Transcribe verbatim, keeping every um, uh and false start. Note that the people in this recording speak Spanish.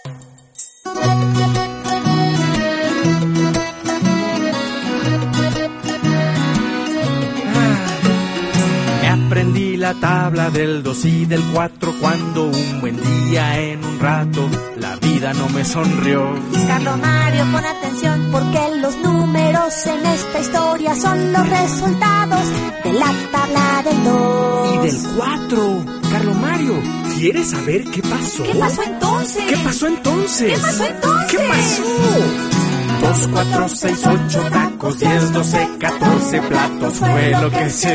Aprendí la tabla del dos y del cuatro cuando un buen día en un rato la vida no me sonrió. Carlos Mario, pon atención, porque los números en esta historia son los resultados de la tabla del dos. Y del cuatro. Carlos Mario, ¿quieres saber qué pasó? ¿Qué pasó entonces? ¿Qué pasó entonces? ¿Qué pasó entonces? ¿Qué pasó? Dos, cuatro, seis, ocho tacos, diez, doce, catorce platos fue lo que se